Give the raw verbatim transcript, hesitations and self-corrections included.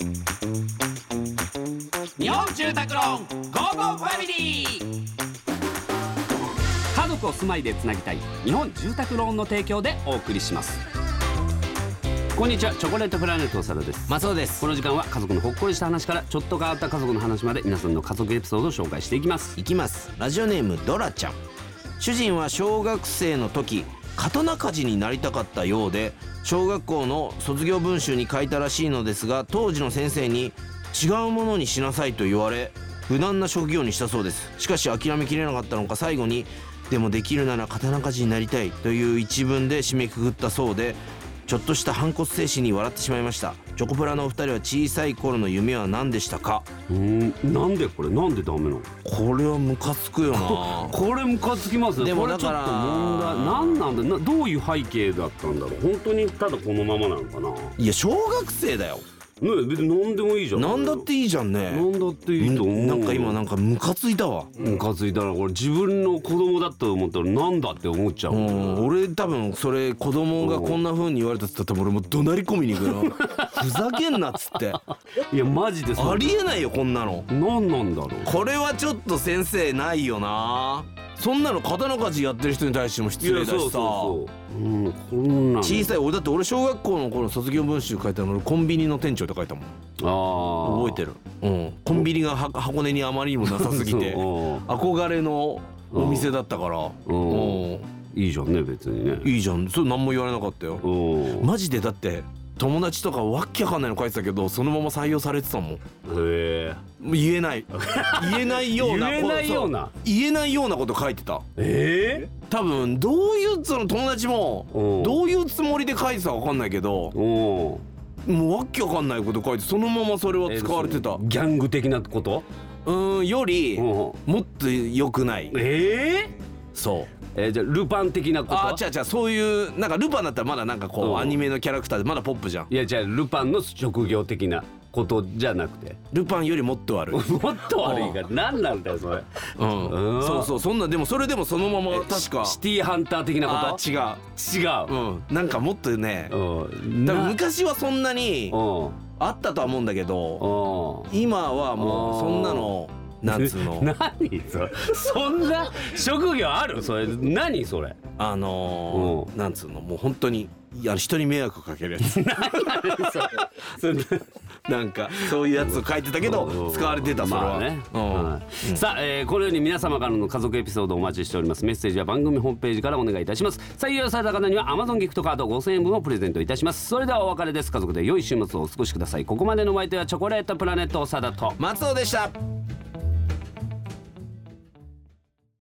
日本住宅ローンゴーゴーファミリー。家族を住まいでつなぎたい日本住宅ローンの提供でお送りします。こんにちは、チョコレートプラネット長田です。 松尾です。 この時間は家族のほっこりした話からちょっと変わった家族の話まで皆さんの家族エピソードを紹介していきます。 いきます。ラジオネームドラちゃん。主人は小学生の時刀鍛冶になりたかったようで、小学校の卒業文集に書いたらしいのですが、当時の先生に違うものにしなさいと言われ無難な職業にしたそうです。しかし諦めきれなかったのか、最後にでもできるなら刀鍛冶になりたいという一文で締めくくったそうで、ちょっとした反骨精神に笑ってしまいました。チョコプラのお二人は小さい頃の夢は何でしたか？ うーん、なんでこれなんでダメなの？ これはムカつくよな。 これムカつきますね。 でもこれちょっとだから問題なんなんだな、どういう背景だったんだろう。本当にただこのままなのかな。 いや小学生だよねえ、別に何でもいいじゃん。 なんだっていいじゃんね。 なんだっていいと思う。 なんか今なんかムカついたわ。 ムカついたら、これ自分の子供だと思ったらなんだって思っちゃう。 うん俺多分それ子供がこんな風に言われたっつったら多分俺もう怒鳴り込みに行くよ。ふざけんなっつって。 いやマジでそありえないよこんなの。 なんなんだろう。 これはちょっと先生ないよな。そんなの刀鍛冶やってる人に対しても失礼だしさ。 そうそうそう、うん、こんなの小さい俺だって俺小学校の頃卒業文集書いたの俺コンビニの店長って書いたもん。 あ覚えてる、うん、コンビニがは箱根にあまりにもなさすぎて憧れのお店だったから、うん、 いいじゃんね別にね。 いいじゃん、それ何も言われなかったよ。マジでだって友達とかわっきゃわかんないの書いてたけどそのまま採用されてたもん。へえ。 言えない言えないような言えないような言えないようなこと書いてた。 ええ。 多分どういうその友達もどういうつもりで書いてたかわかんないけど、もうわっきゃわかんないこと書いてそのままそれは使われてた。 ギャング的なこと？ うんよりもっと良くない。 ええ。 そうえー、じゃあルパン的なこと？ あ、違う違う、そういうなんかルパンだったらまだなんかこう、うん、アニメのキャラクターでまだポップじゃん。 いやじゃあルパンの職業的なことじゃなくてルパンよりもっと悪い。 もっと悪いから何なんだよそれ。 うん、うん、そうそう、そんなでもそれでもそのまま確かシティーハンター的なこと？ あ違う違う、 うん、なんかもっとね、うん、多分昔はそんなにあったとは思うんだけど、今はもうそんなのなんつうの何それそんな職業ある？それ何それあのー、なんつうのもう本当にいや人に迷惑かけるやつ。それなんかそういうやつを書いてたけど使われてた。それはね、 はい、うん、さあ、えー、このように皆様からの家族エピソードをお待ちしております。メッセージは番組ホームページからお願いいたします。採用された方には Amazon ギフトカードごせんえんぶんをプレゼントいたします。それではお別れです。家族で良い週末をお過ごしください。ここまでのお相手はチョコレートプラネット長田と松尾でした。